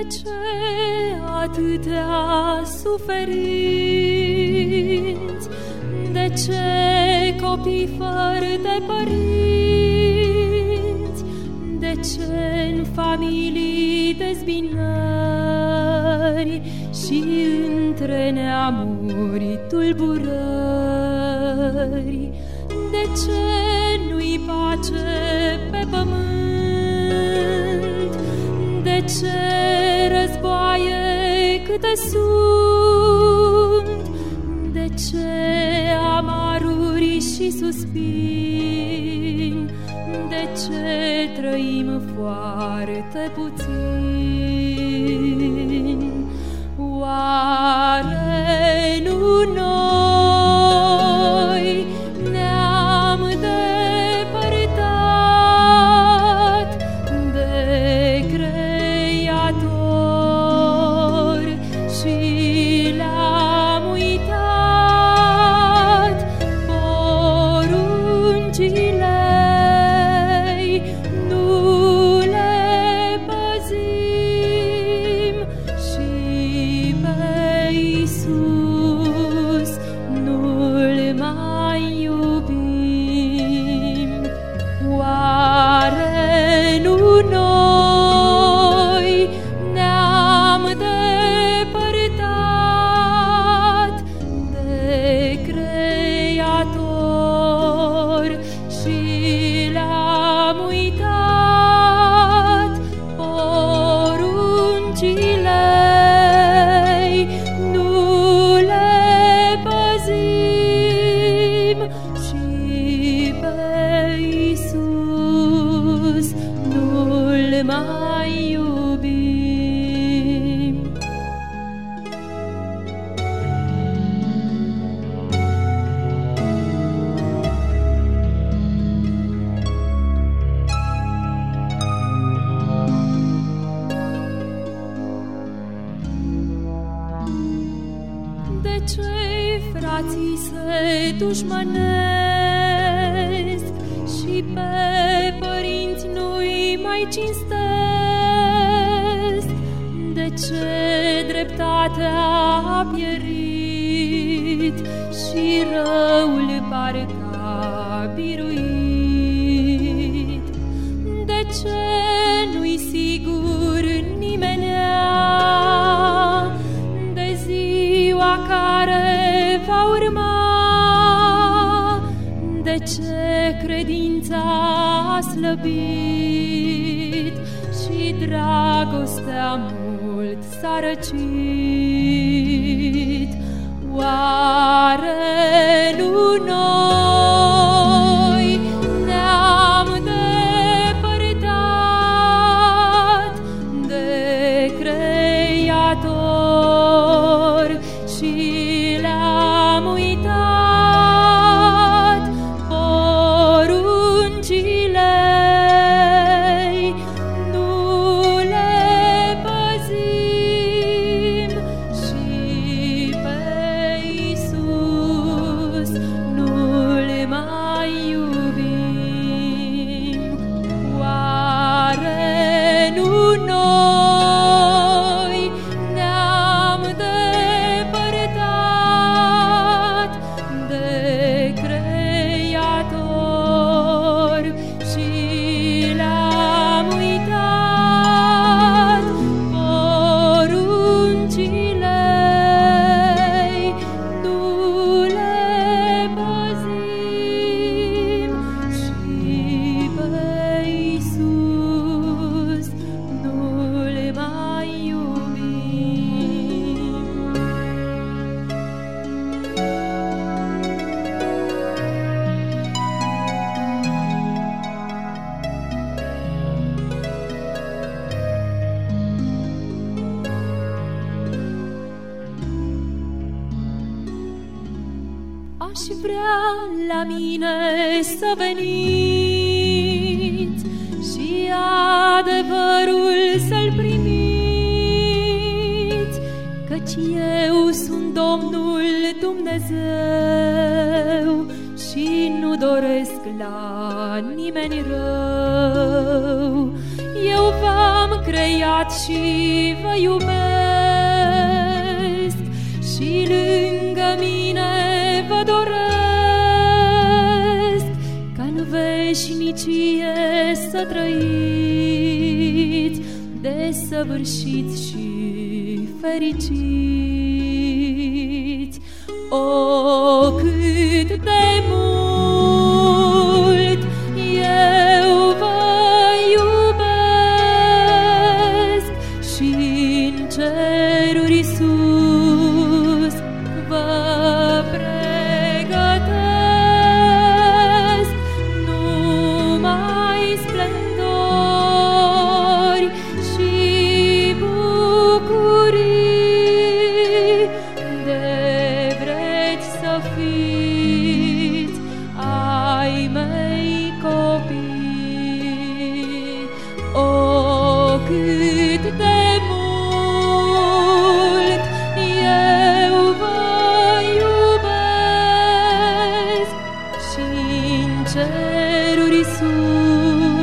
ce atâtea suferinți? De ce copii fără de părinți? De ce în familii dezbinări și între neamuri tulburări? De ce nu-i pace pe pământ? De ce războaie câte sunt? De ce amaruri și suspini? De ce trăim foarte puțin? Oare nu noi ne-am depărtat de Creator și le-am uitat poruncile? Nu le păzim și pe Iisus nu-L mai iubim. Oare nu noi ne-am depărtat de Creator și le-am uitat poruncile? Nu le păzim și pe Iisus nu-L mai iubim. De ce frații se dușmănesc și pe părinți nu-i mai cinstesc? De ce dreptatea a pierit și răul parcă a biruit? De ce nu-i sigur nimenea de ziua care va urma? De ce credința a slăbit și dragostea mult s-a răcit? Oare nu noi ne-am depărtat de Creator și le-am uitat poruncile? Nu le păzim și pe Iisus nu-L mai iubim. Oare nu noi ne-am depărtat de Creator și le-am uitat poruncile? Nu le păzim și pe Iisus nu-L mai iubim. Aș vrea la mine să veniți și adevărul să-l primiți, căci eu sunt Domnul Dumnezeu și nu doresc la nimeni rău. Eu v-am creat și vă iubesc și lângă mine vă doresc, ca-n veșnicie să trăiți, desăvârșiți și fericiți. O, cât de mult eu vă iubesc și-n ceruri sus vă pregătesc numai splendori și bucurii, de vreți să fiți ai mei copii. O, cât de mult eu vă iubesc și-n ceruri sus